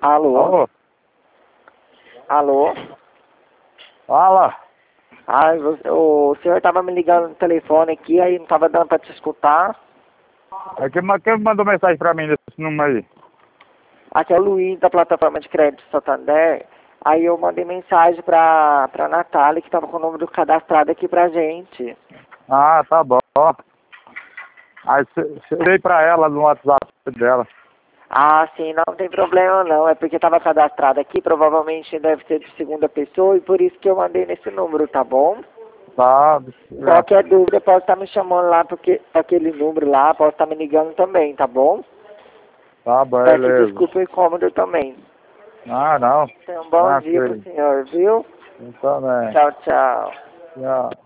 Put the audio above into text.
Alô? Alô? Alô? Fala. O senhor tava me ligando no telefone aqui, aí não tava dando pra te escutar. Quem mandou mensagem pra mim desse número aí? Aqui é o Luiz, da plataforma de crédito Santander. Aí eu mandei mensagem pra Natália, que tava com o número cadastrado aqui pra gente. Ah, tá bom. Aí eu dei pra ela no WhatsApp dela. Ah, sim, não tem problema não. É porque tava cadastrado aqui, provavelmente deve ser de segunda pessoa, e por isso que eu mandei nesse número, tá bom? Tá. Qualquer dúvida pode estar me chamando lá, porque aquele número lá, pode estar me ligando também, tá bom? Tá, Peço beleza. desculpa o incômodo também. Ah, não. Tenha um bom dia pro Tranquilo. senhor, viu? Então, né? Tchau, tchau. Tchau.